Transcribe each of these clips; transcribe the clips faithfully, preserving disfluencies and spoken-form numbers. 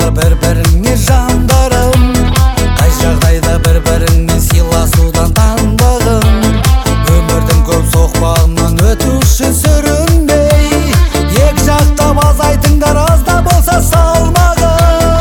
бар бір-біріңе жандарым, қай жағдайда бір-біріңмен сыйласудан таңдағын. Өмірдің көп соқпағынан өтуші сүрінбей, ек жақтап азайтыңдар, аз да болса салмағын.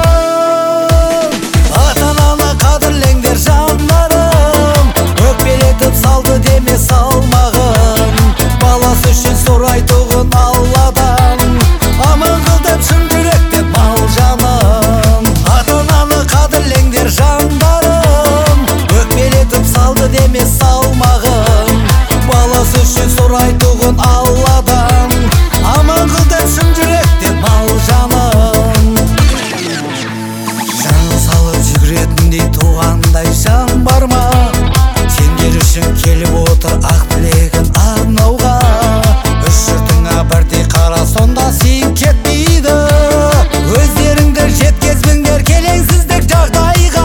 Ата-ананы қадірлеңдер жандарым, өкпелетіп салды деме салмағын. Баласы үшін сұрайтұғын Алладан, аман қыл деп шын жүректен мал жанын. Ата-ананы қадірлеңдер жандарым, өкпелетіп салды деме салмағын. Баласы үшін сұрайтұғын Алладан, аман қыл деп шын жүректен мал жанын. Жанын салып жүгіретіндей туғандай жан бар ма? Сендер үшін келіп отыр ақ тілегін арнауға. Үш жұртыңа бірдей қара, сонда сен кетпейді. Өздеріңді жеткезбіңдер келеңсіздік жағдайға.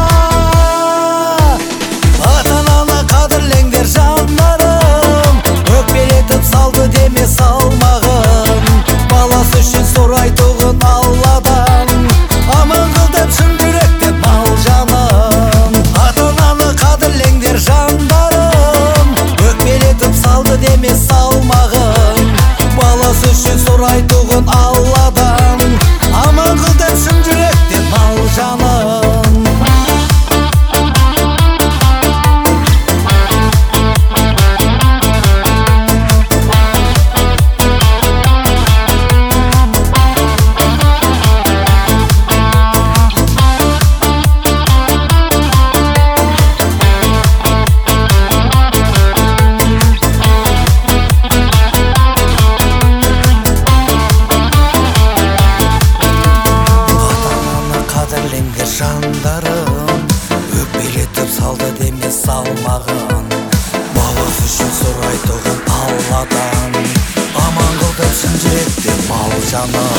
Ата-ананы қадірлеңдер жандарым, өкпелетіп салды деме салмағын. Баласы үшін сұрайтұғын Алладан, аман қыл деп шын жүректен мал жанын. Ата-ананы қадірлеңдер жандарым, өкпелетіп салды деме салмағын. Баласы үшін сұрайтұғын Алладан, аман қыл деп шын жүректен мал жанын. Қадірлеңдер жандарым, өкпелетіп салды деме салмағын. Баласы үшін сұрайтұғын Алладан, аман қыл деп шын жүректен мал жанын.